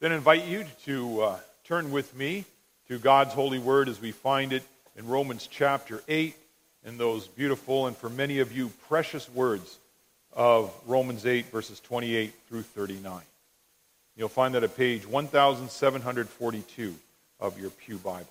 Then invite you to turn with me to God's holy word as we find it in Romans chapter 8, in those beautiful and for many of you precious words of Romans 8 verses 28 through 39. You'll find that at page 1742 of your pew Bibles.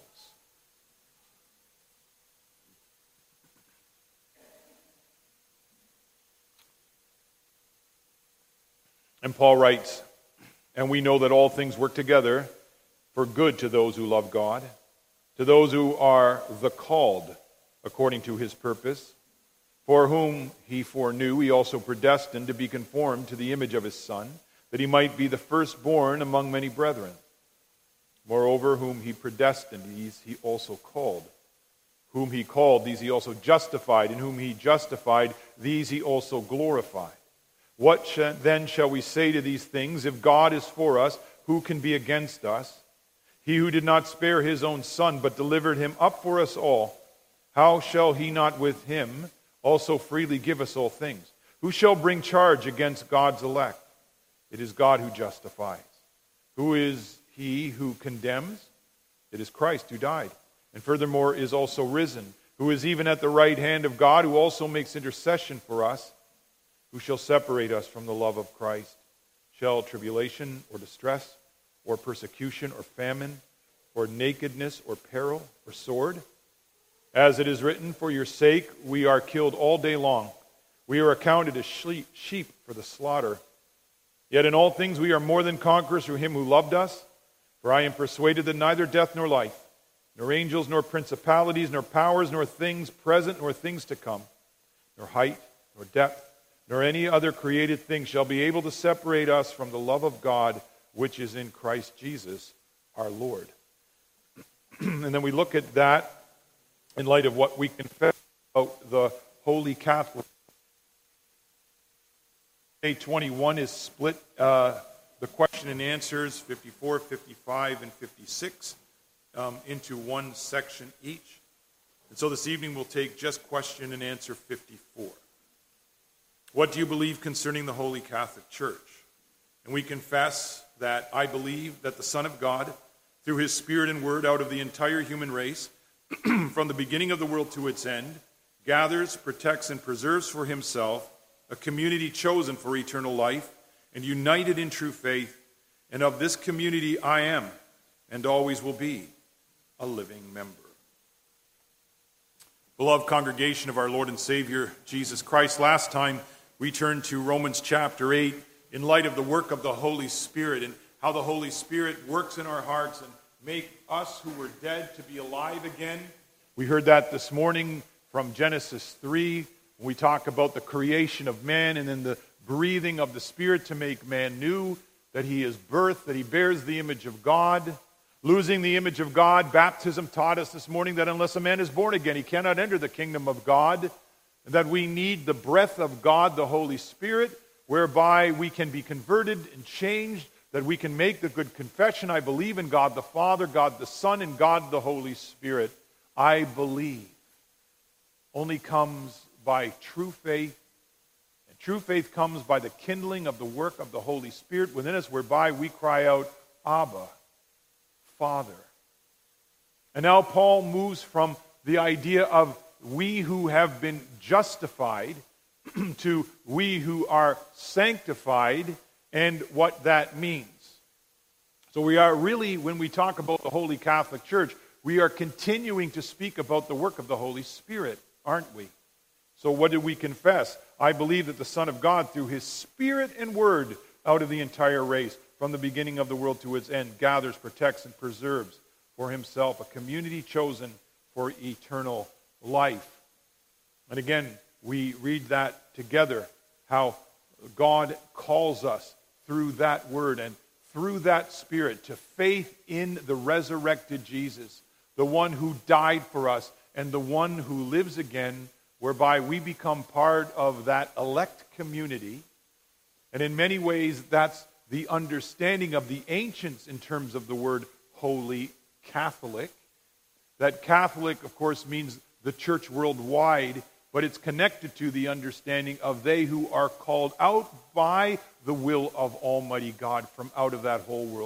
And Paul writes, "And we know that all things work together for good to those who love God, to those who are the called according to his purpose. For whom he foreknew, he also predestined to be conformed to the image of his Son, that he might be the firstborn among many brethren. Moreover, whom he predestined, these he also called. Whom he called, these he also justified. And whom he justified, these he also glorified. What then shall we say to these things? If God is for us, who can be against us? He who did not spare his own Son, but delivered him up for us all, how shall he not with him also freely give us all things? Who shall bring charge against God's elect? It is God who justifies. Who is he who condemns? It is Christ who died, and furthermore is also risen, who is even at the right hand of God, who also makes intercession for us. Who shall separate us from the love of Christ? Shall tribulation or distress or persecution or famine or nakedness or peril or sword? As it is written, for your sake we are killed all day long. We are accounted as sheep for the slaughter. Yet in all things we are more than conquerors through him who loved us. For I am persuaded that neither death nor life, nor angels nor principalities, nor powers, nor things present, nor things to come, nor height, nor depth, nor any other created thing shall be able to separate us from the love of God, which is in Christ Jesus our Lord." And then we look at that in light of what we confess about the Holy Catholic. Day 21 is split, the question and answers, 54, 55, and 56, into one section each. And so this evening we'll take just question and answer 54. What do you believe concerning the Holy Catholic Church? And we confess that I believe that the Son of God, through his Spirit and Word out of the entire human race, from the beginning of the world to its end, gathers, protects, and preserves for himself a community chosen for eternal life and united in true faith. And of this community I am, and always will be, a living member. Beloved congregation of our Lord and Savior, Jesus Christ, last time we turned to Romans chapter 8 in light of the work of the Holy Spirit and how the Holy Spirit works in our hearts and make us who were dead to be alive again. We heard that this morning from Genesis 3, when we talk about the creation of man and then the breathing of the Spirit to make man new, that he is birthed, that he bears the image of God. Losing the image of God, baptism taught us this morning that unless a man is born again, he cannot enter the kingdom of God. And that we need the breath of God, the Holy Spirit, whereby we can be converted and changed, that we can make the good confession, I believe in God the Father, God the Son, and God the Holy Spirit. I believe. Only comes by true faith. And true faith comes by the kindling of the work of the Holy Spirit within us, whereby we cry out, Abba, Father. And now Paul moves from the idea of we who have been justified to we who are sanctified and what that means. So we are really, when we talk about the Holy Catholic Church, we are continuing to speak about the work of the Holy Spirit, aren't we? So what did we confess? I believe that the Son of God, through his Spirit and Word out of the entire race, from the beginning of the world to its end, gathers, protects, and preserves for himself a community chosen for eternal life. And again, we read that together, how God calls us through that word and through that Spirit to faith in the resurrected Jesus, the one who died for us and the one who lives again, whereby we become part of that elect community. And in many ways, that's the understanding of the ancients in terms of the word Holy Catholic. That Catholic, of course, means the church worldwide, but it's connected to the understanding of they who are called out by the will of Almighty God from out of that whole world,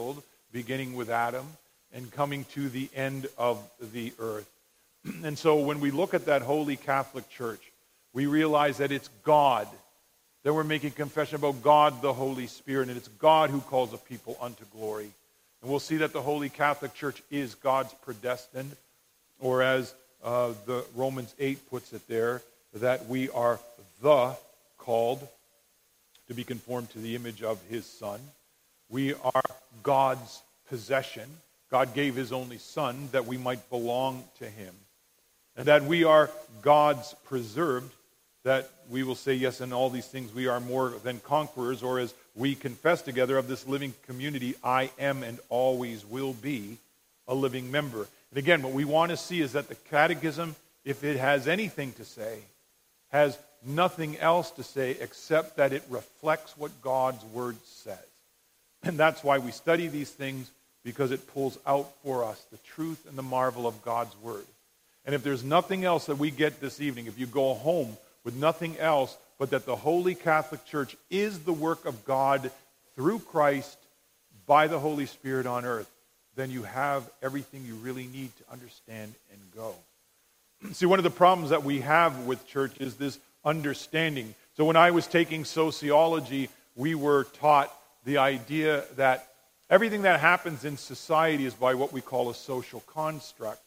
beginning with Adam and coming to the end of the earth. And so when we look at that Holy Catholic Church, we realize that it's God, that we're making confession about God the Holy Spirit, and it's God who calls a people unto glory. And we'll see that the Holy Catholic Church is God's predestined, or as the Romans 8 puts it there, that we are the called to be conformed to the image of his Son. We are God's possession. God gave his only Son that we might belong to him. And that we are God's preserved, that we will say, yes, in all these things we are more than conquerors, or as we confess together of this living community, I am and always will be a living member. And again, what we want to see is that the Catechism, if it has anything to say, has nothing else to say except that it reflects what God's Word says. And that's why we study these things, because it pulls out for us the truth and the marvel of God's Word. And if there's nothing else that we get this evening, if you go home with nothing else but that the Holy Catholic Church is the work of God through Christ by the Holy Spirit on earth, then you have everything you really need to understand and go. See, one of the problems that we have with church is this understanding. So when I was taking sociology, we were taught the idea that everything that happens in society is by what we call a social construct.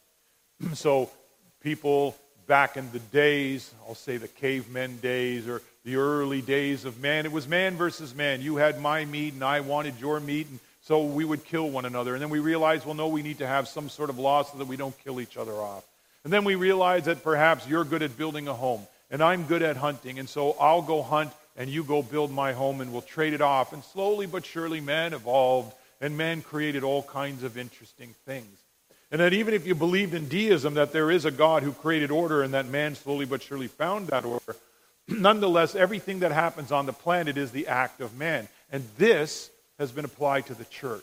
So people back in the days, I'll say the cavemen days or the early days of man, it was man versus man. You had my meat and I wanted your meat, and so we would kill one another. And then we realized, well, no, we need to have some sort of law so that we don't kill each other off. And then we realized that perhaps you're good at building a home and I'm good at hunting, and so I'll go hunt and you go build my home and we'll trade it off. And slowly but surely man evolved and man created all kinds of interesting things. And that even if you believed in deism, that there is a God who created order and that man slowly but surely found that order, nonetheless, everything that happens on the planet is the act of man. And this has been applied to the church.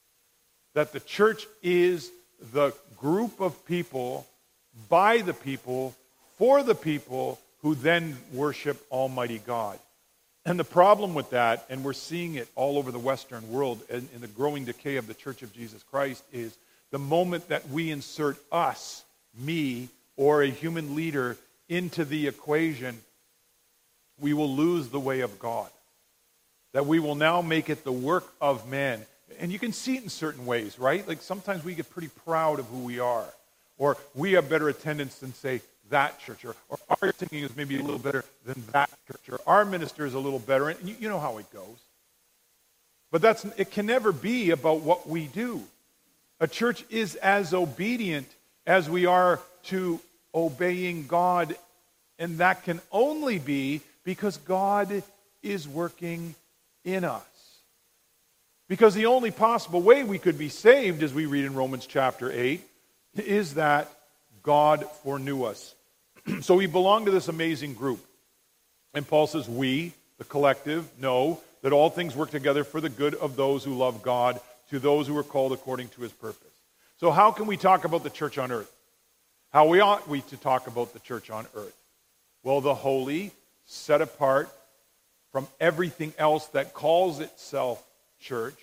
That the church is the group of people, by the people, for the people, who then worship Almighty God. And the problem with that, and we're seeing it all over the Western world in the growing decay of the Church of Jesus Christ, is the moment that we insert us, me, or a human leader into the equation, we will lose the way of God. That we will now make it the work of man. And you can see it in certain ways, right? Like sometimes we get pretty proud of who we are. Or we have better attendance than, say, that church. Or our thinking is maybe a little better than that church. Or our minister is a little better. And you know how it goes. But it can never be about what we do. A church is as obedient as we are to obeying God, and that can only be because God is working in us. Because the only possible way we could be saved, as we read in Romans chapter 8, is that God foreknew us. So we belong to this amazing group. And Paul says, we, the collective, know that all things work together for the good of those who love God, to those who are called according to his purpose. So how can we talk about the church on earth? How ought we to talk about the church on earth? Well, the holy, set apart from everything else that calls itself church,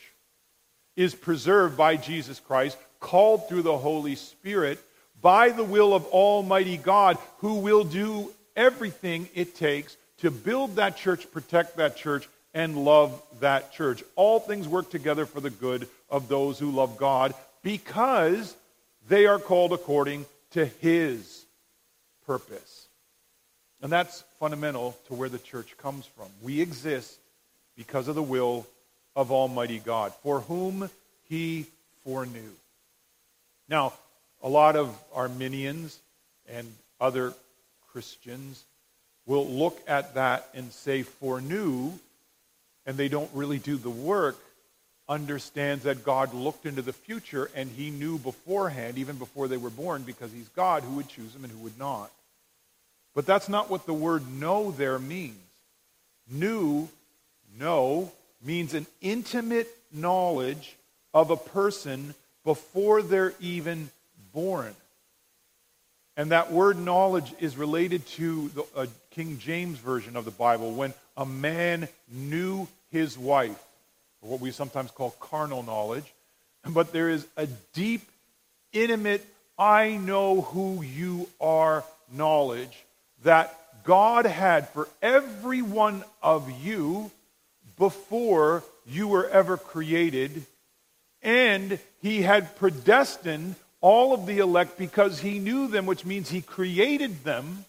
is preserved by Jesus Christ, called through the Holy Spirit, by the will of Almighty God, who will do everything it takes to build that church, protect that church, and love that church. All things work together for the good of those who love God, because they are called according to his purpose. And that's fundamental to where the church comes from. We exist because of the will of Almighty God, for whom he foreknew. Now, a lot of Arminians and other Christians will look at that and say foreknew, and they don't really do the work, understands that God looked into the future and he knew beforehand, even before they were born, because he's God, who would choose them and who would not. But that's not what the word know there means. Know means an intimate knowledge of a person before they're even born. And that word knowledge is related to the King James Version of the Bible, when a man knew his wife, or what we sometimes call carnal knowledge. but there is a deep, intimate, I know who you are knowledge that God had for every one of you before you were ever created. And he had predestined all of the elect because he knew them, which means he created them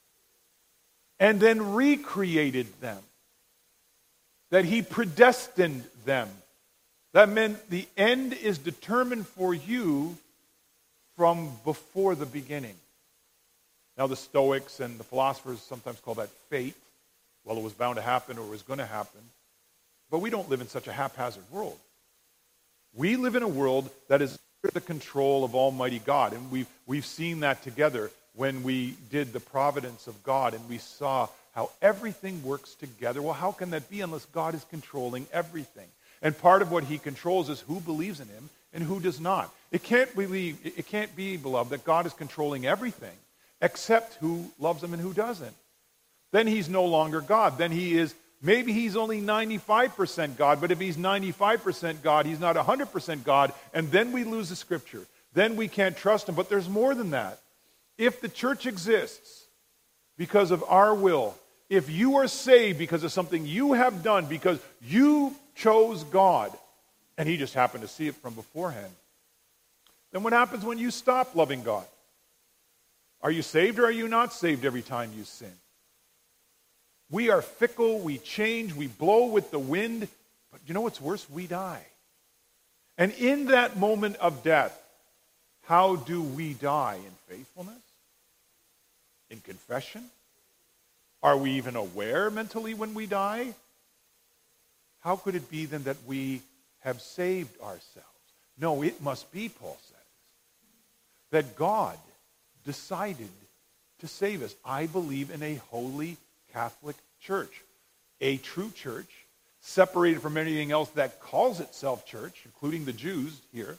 and then recreated them. That he predestined them. That meant the end is determined for you from before the beginning. Now the Stoics and the philosophers sometimes call that fate. Well, it was bound to happen or it was going to happen. But we don't live in such a haphazard world. We live in a world that is under the control of Almighty God. And we've seen that together when we did the providence of God and we saw how everything works together. Well, how can that be unless God is controlling everything? And part of what he controls is who believes in him and who does not. It can't be, beloved, that God is controlling everything except who loves him and who doesn't. Then he's no longer God. Then maybe he's only 95% God, but if he's 95% God, he's not 100% God, and then we lose the scripture. Then we can't trust him. But there's more than that. If the church exists because of our will, if you are saved because of something you have done, because you chose God, and he just happened to see it from beforehand, then what happens when you stop loving God? Are you saved or are you not saved every time you sin? We are fickle, we change, we blow with the wind, but you know what's worse? We die. And in that moment of death, how do we die? In faithfulness? In confession? Are we even aware mentally when we die? How could it be then that we have saved ourselves? No, it must be, Paul says, that God decided to save us. I believe in a holy Catholic church, a true church, separated from anything else that calls itself church, including the Jews here,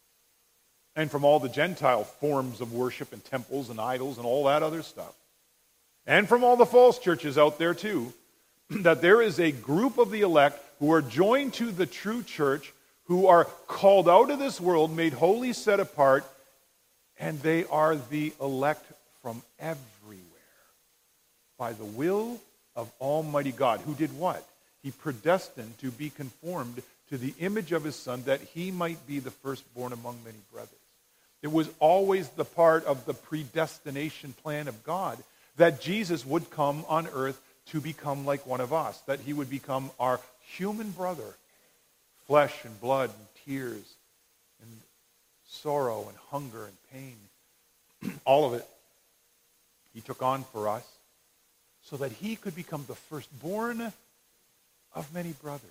and from all the Gentile forms of worship and temples and idols and all that other stuff. And from all the false churches out there too, that there is a group of the elect who are joined to the true church, who are called out of this world, made holy, set apart, and they are the elect from everywhere by the will of Almighty God, who did what? He predestined to be conformed to the image of his Son, that he might be the firstborn among many brothers. It was always the part of the predestination plan of God that Jesus would come on earth to become like one of us, that he would become our human brother, flesh and blood and tears and sorrow and hunger and pain, all of it he took on for us so that he could become the firstborn of many brothers.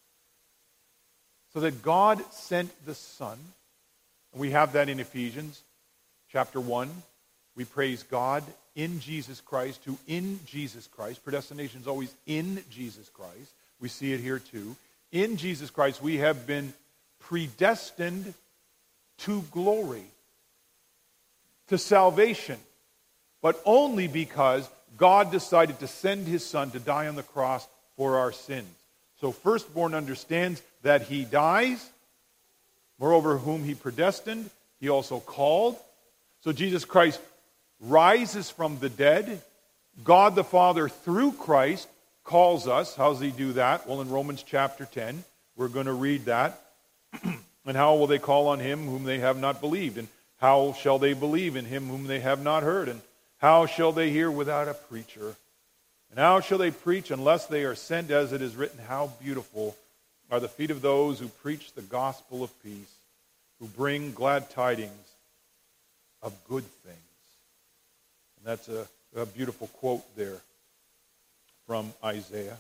So that God sent the Son, and we have that in Ephesians chapter 1. We praise God in Jesus Christ, who in Jesus Christ, predestination is always in Jesus Christ. We see it here too. In Jesus Christ, we have been predestined to glory, to salvation, but only because God decided to send his Son to die on the cross for our sins. So firstborn understands that he dies. Moreover, whom he predestined, he also called. So Jesus Christ rises from the dead. God the Father, through Christ, calls us. How does he do that? Well, in Romans chapter 10, we're going to read that. And how will they call on him whom they have not believed? And how shall they believe in him whom they have not heard? And how shall they hear without a preacher? And how shall they preach unless they are sent? As it is written, how beautiful are the feet of those who preach the gospel of peace, who bring glad tidings of good things. And that's a beautiful quote there from Isaiah.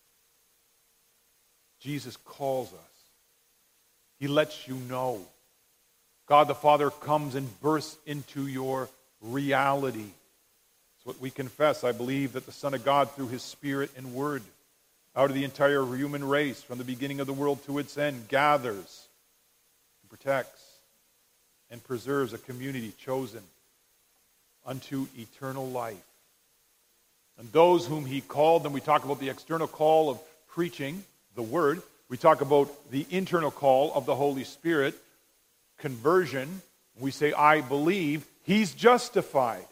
Jesus calls us. He lets you know. God the Father comes and bursts into your reality. It's what we confess. I believe that the Son of God, through his Spirit and Word, out of the entire human race, from the beginning of the world to its end, gathers, protects, and preserves a community chosen unto eternal life. And those whom he called, and we talk about the external call of preaching the Word. We talk about the internal call of the Holy Spirit. conversion, we say, I believe, he's justified.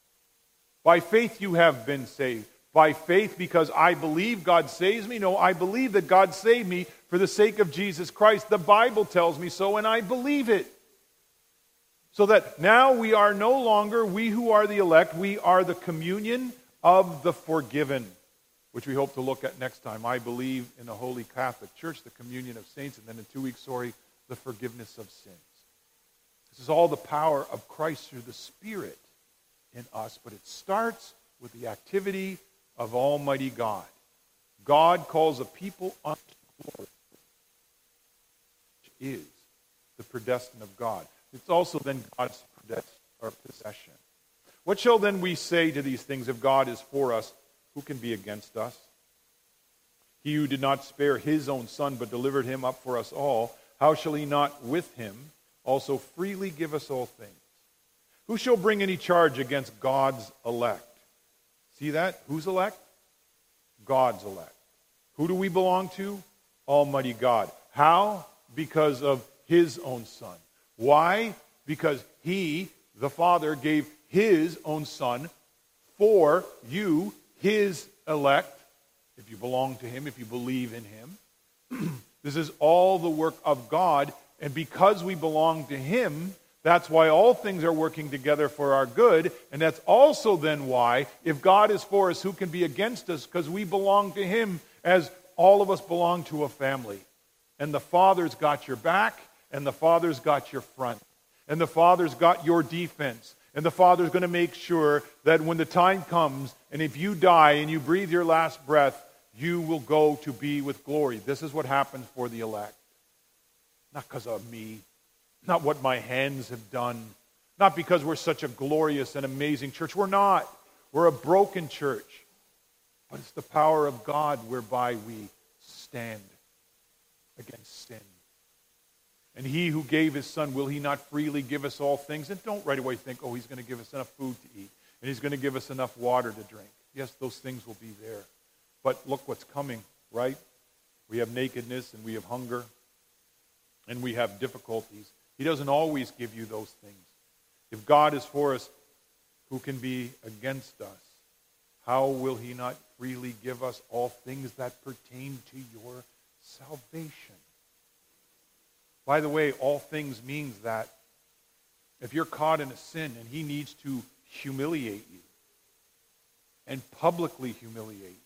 By faith you have been saved. By faith, because I believe God saves me? No, I believe that God saved me for the sake of Jesus Christ. The Bible tells me so, and I believe it. So that now we are no longer, we who are the elect, we are the communion of the forgiven, which we hope to look at next time. I believe in the Holy Catholic Church, the communion of saints, and then in 2 weeks, the forgiveness of sins. This is all the power of Christ through the Spirit in us, but it starts with the activity of Almighty God. God calls a people unto glory, which is the predestined of God. It's also then God's possession. What shall then we say to these things? If God is for us, who can be against us? He who did not spare his own Son, but delivered him up for us all, how shall he not with him also freely give us all things? Who shall bring any charge against God's elect? See that? Who's elect? God's elect. Who do we belong to? Almighty God. How? Because of his own Son. Why? Because he, the Father, gave his own Son for you, his elect, if you belong to him, if you believe in him. This is all the work of God, and because we belong to him, that's why all things are working together for our good, and that's also then why, if God is for us, who can be against us? Because we belong to him, as all of us belong to a family. And the Father's got your back, and the Father's got your front, and the Father's got your defense, and the Father's going to make sure that when the time comes, and if you die and you breathe your last breath, you will go to be with glory. This is what happens for the elect. Not because of me, not what my hands have done, not because we're such a glorious and amazing church. We're not. We're a broken church. But it's the power of God whereby we stand against sin. And he who gave his Son, will he not freely give us all things? And don't right away think, oh, he's going to give us enough food to eat, and he's going to give us enough water to drink. Yes, those things will be there. But look what's coming, right? We have nakedness, and we have hunger, and we have difficulties. He doesn't always give you those things. If God is for us, who can be against us? How will he not freely give us all things that pertain to your salvation? By the way, all things means that if you're caught in a sin and he needs to humiliate you and publicly humiliate you,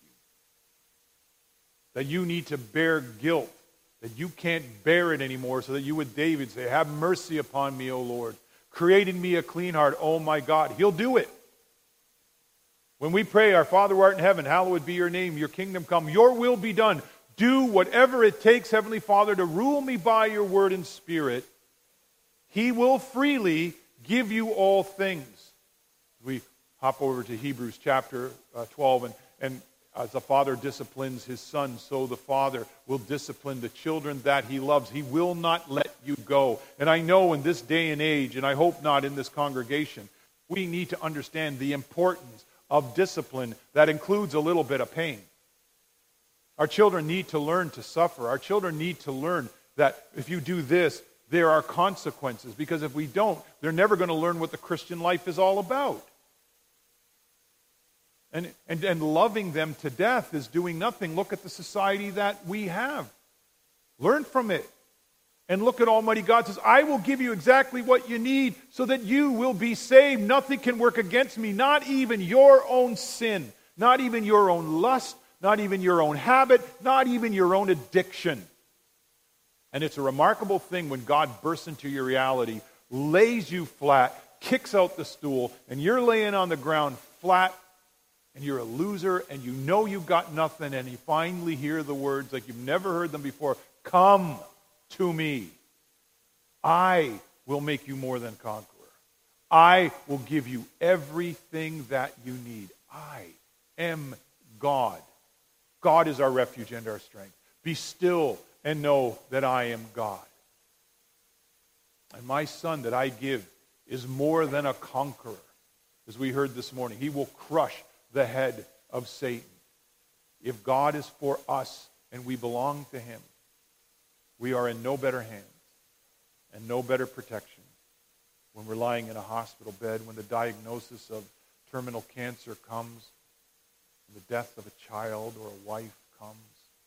that you need to bear guilt, that you can't bear it anymore, so that you with David say, have mercy upon me, O Lord. Create in me a clean heart, oh my God. He'll do it. When we pray, our Father who art in heaven, hallowed be your name, your kingdom come, your will be done. Do whatever it takes, Heavenly Father, to rule me by your word and spirit. He will freely give you all things. We hop over to Hebrews chapter 12, and as the Father disciplines his Son, so the Father will discipline the children that he loves. He will not let you go. And I know in this day and age, and I hope not in this congregation, we need to understand the importance of discipline that includes a little bit of pain. Our children need to learn to suffer. Our children need to learn that if you do this, there are consequences. Because if we don't, they're never going to learn what the Christian life is all about. And loving them to death is doing nothing. Look at the society that we have. Learn from it. And look at Almighty God says, I will give you exactly what you need so that you will be saved. Nothing can work against me, not even your own sin, not even your own lust, not even your own habit, not even your own addiction. And it's a remarkable thing when God bursts into your reality, lays you flat, kicks out the stool, and you're laying on the ground flat, and you're a loser, and you know you've got nothing, and you finally hear the words like you've never heard them before, come to me. I will make you more than conqueror. I will give you everything that you need. I am God. God is our refuge and our strength. Be still and know that I am God. And my Son that I give is more than a conqueror. As we heard this morning, he will crush the head of Satan. If God is for us and we belong to him, we are in no better hands and and no better protection when we're lying in a hospital bed, when the diagnosis of terminal cancer comes, when the death of a child or a wife comes,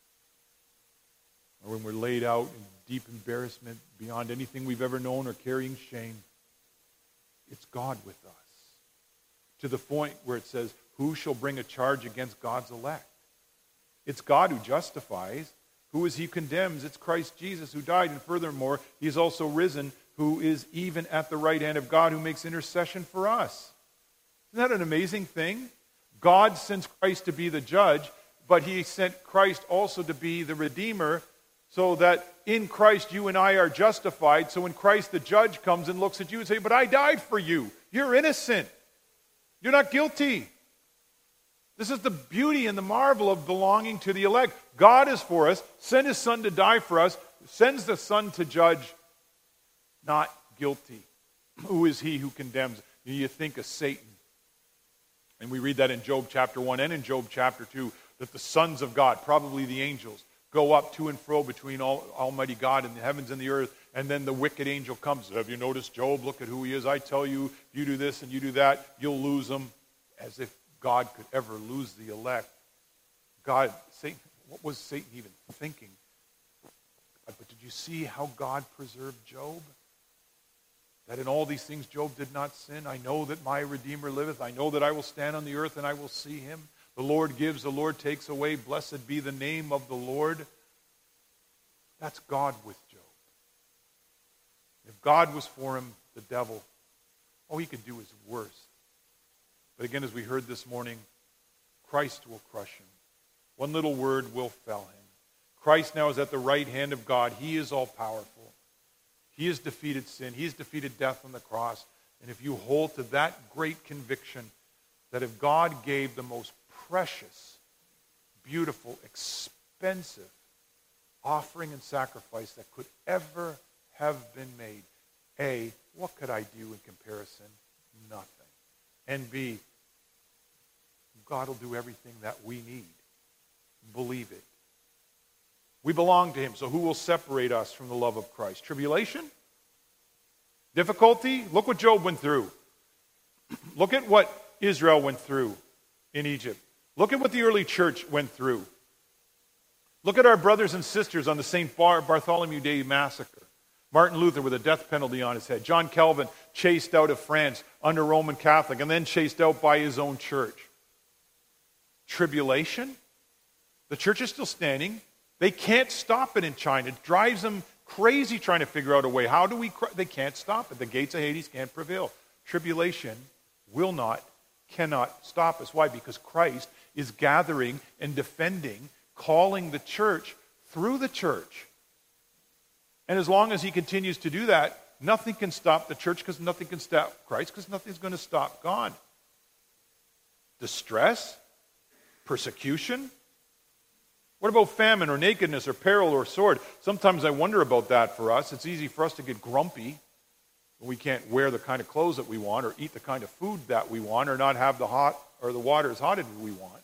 or when we're laid out in deep embarrassment beyond anything we've ever known or carrying shame. It's God with us. To the point where it says, who shall bring a charge against God's elect? It's God who justifies. Who is he who condemns? It's Christ Jesus who died, and furthermore, he is also risen, who is even at the right hand of God, who makes intercession for us. Isn't that an amazing thing? God sends Christ to be the judge, but he sent Christ also to be the Redeemer, so that in Christ you and I are justified. So when Christ the judge comes and looks at you and says, but I died for you. You're innocent. You're not guilty. This is the beauty and the marvel of belonging to the elect. God is for us, sent his Son to die for us, sends the Son to judge, not guilty. Who is he who condemns? You think of Satan. And we read that in Job chapter 1 and in Job chapter 2, that the sons of God, probably the angels, go up to and fro between Almighty God and the heavens and the earth, and then the wicked angel comes. Have you noticed Job? Look at who he is. I tell you, if you do this and you do that, you'll lose him. As if God could ever lose the elect. Satan, what was Satan even thinking? But did you see how God preserved Job? That in all these things Job did not sin. I know that my Redeemer liveth. I know that I will stand on the earth and I will see him. The Lord gives, the Lord takes away. Blessed be the name of the Lord. That's God with Job. If God was for him, the devil, all he could do is worse. But again, as we heard this morning, Christ will crush him. One little word will fell him. Christ now is at the right hand of God. He is all powerful. He has defeated sin. He has defeated death on the cross. And if you hold to that great conviction that if God gave the most precious, beautiful, expensive offering and sacrifice that could ever have been made, A, what could I do in comparison? Nothing. And B, God will do everything that we need. Believe it. We belong to him, so who will separate us from the love of Christ? Tribulation? Difficulty? Look what Job went through. Look at what Israel went through in Egypt. Look at what the early church went through. Look at our brothers and sisters on the St. Bartholomew Day massacre. Martin Luther with a death penalty on his head. John Calvin chased out of France under Roman Catholic and then chased out by his own church. Tribulation? The church is still standing. They can't stop it in China. It drives them crazy trying to figure out a way. They can't stop it. The gates of Hades can't prevail. Tribulation cannot stop us. Why? Because Christ is gathering and defending, calling the church through the church. And as long as he continues to do that, nothing can stop the church because nothing can stop Christ because nothing's going to stop God. Distress? Persecution? What about famine or nakedness or peril or sword? Sometimes I wonder about that for us. It's easy for us to get grumpy when we can't wear the kind of clothes that we want or eat the kind of food that we want or not have the water as hot as we want.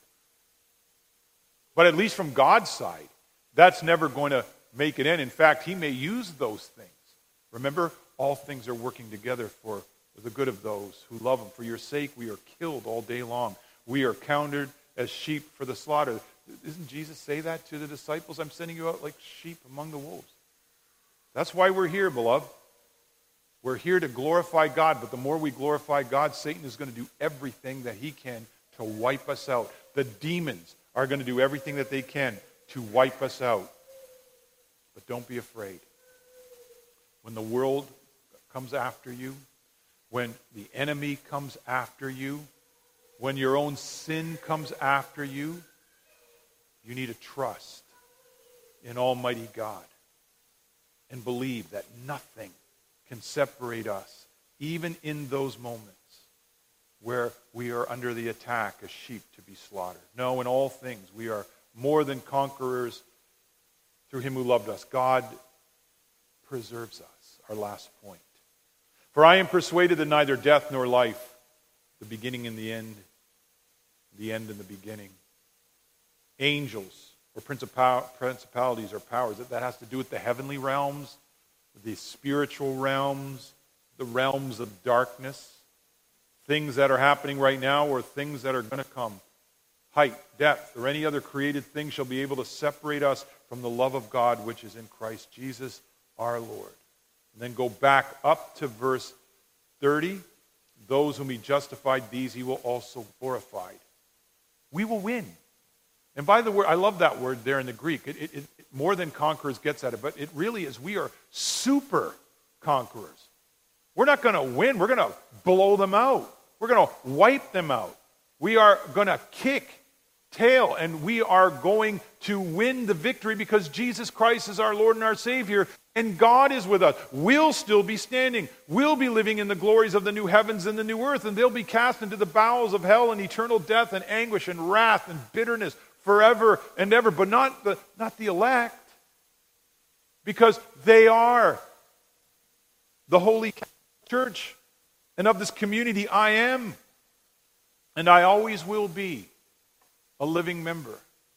But at least from God's side, that's never going to make it end. In fact, he may use those things. Remember, all things are working together for the good of those who love him. For your sake, we are killed all day long. We are counted as sheep for the slaughter. Doesn't Jesus say that to the disciples? I'm sending you out like sheep among the wolves. That's why we're here, beloved. We're here to glorify God, but the more we glorify God, Satan is going to do everything that he can to wipe us out. The demons are going to do everything that they can to wipe us out. But don't be afraid. When the world comes after you, when the enemy comes after you, when your own sin comes after you, you need to trust in Almighty God and believe that nothing can separate us, even in those moments where we are under the attack as sheep to be slaughtered. No, in all things we are more than conquerors through him who loved us. God preserves us. Our last point. For I am persuaded that neither death nor life, the beginning and the end and the beginning, angels or principalities or powers, that has to do with the heavenly realms, the spiritual realms, the realms of darkness, things that are happening right now or things that are going to come. Height, depth, or any other created thing shall be able to separate us from the love of God which is in Christ Jesus our Lord. And then go back up to verse 30. Those whom he justified, these he will also glorify. We will win. And by the way, I love that word there in the Greek. It more than conquerors gets at it, but it really is we are super conquerors. We're not going to win. We're going to blow them out. We're going to wipe them out. We are going to kick tail, and we are going to win the victory because Jesus Christ is our Lord and our Savior, and God is with us. We'll still be standing. We'll be living in the glories of the new heavens and the new earth, and they'll be cast into the bowels of hell and eternal death and anguish and wrath and bitterness forever and ever, but not the elect, because they are the Holy Church, and of this community I am, and I always will be a living member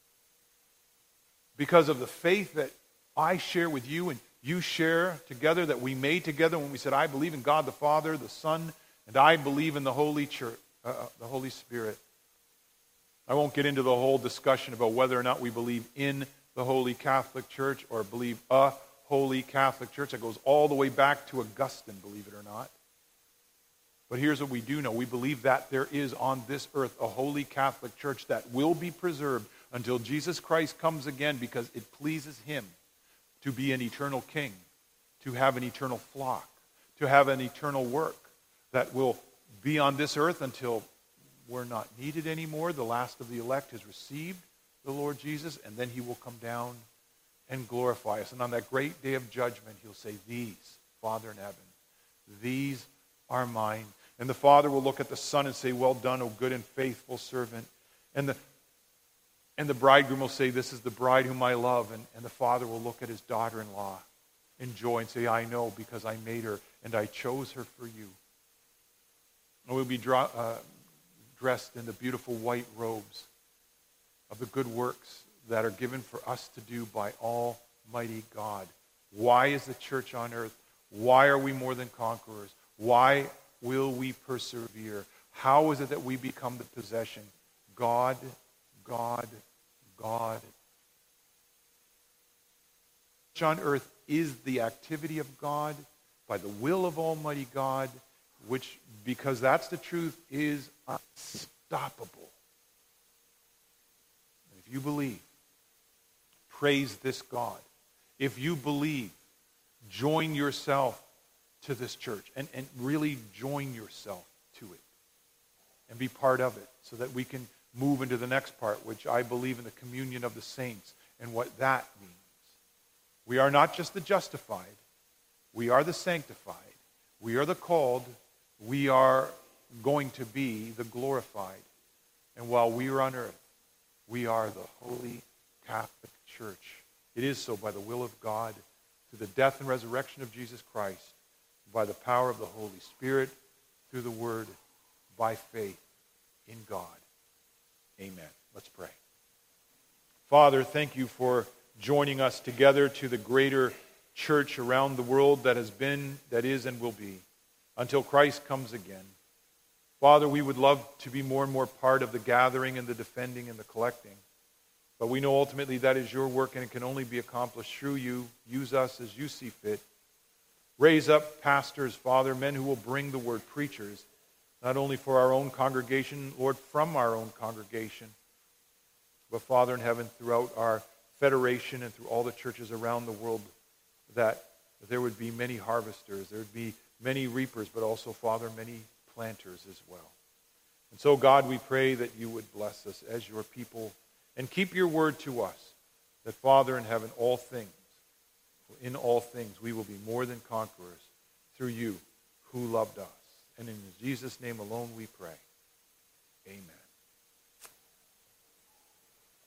because of the faith that I share with you and you share together, that we made together when we said, I believe in God the Father, the Son, and I believe in the Holy Church, the Holy Spirit. I won't get into the whole discussion about whether or not we believe in the Holy Catholic Church or believe a Holy Catholic Church. That goes all the way back to Augustine, believe it or not. But here's what we do know. We believe that there is on this earth a Holy Catholic Church that will be preserved until Jesus Christ comes again, because it pleases him to be an eternal king, to have an eternal flock, to have an eternal work that will be on this earth until we're not needed anymore. The last of the elect has received the Lord Jesus, and then he will come down and glorify us. And on that great day of judgment, he'll say, these, Father in heaven, these are mine. And the Father will look at the Son and say, well done, O good and faithful servant. And the bridegroom will say, this is the bride whom I love. And the Father will look at his daughter-in-law in joy and say, I know, because I made her and I chose her for you. And we'll be dressed in the beautiful white robes of the good works that are given for us to do by Almighty God. Why is the church on earth? Why are we more than conquerors? Why will we persevere? How is it that we become the possession? God, God, God. On earth is the activity of God by the will of Almighty God, which, because that's the truth, is unstoppable. And if you believe, praise this God. If you believe, join yourself to this church and really join yourself to it and be part of it so that we can move into the next part, which I believe in the communion of the saints and what that means. We are not just the justified. We are the sanctified. We are the called. We are going to be the glorified. And while we are on earth, we are the Holy Catholic Church. It is so by the will of God, through the death and resurrection of Jesus Christ, by the power of the Holy Spirit, through the Word, by faith in God. Amen. Let's pray. Father, thank you for joining us together to the greater church around the world that has been, that is, and will be, until Christ comes again. Father, we would love to be more and more part of the gathering and the defending and the collecting. But we know ultimately that is your work, and it can only be accomplished through you. Use us as you see fit. Raise up pastors, Father, men who will bring the word, preachers, not only for our own congregation, Lord, from our own congregation, but Father in heaven, throughout our federation and through all the churches around the world, that there would be many harvesters, there would be many reapers, but also, Father, many planters as well. And so, God, we pray that you would bless us as your people and keep your word to us, that, Father in heaven, in all things, we will be more than conquerors through you who loved us. And in Jesus' name alone we pray. Amen.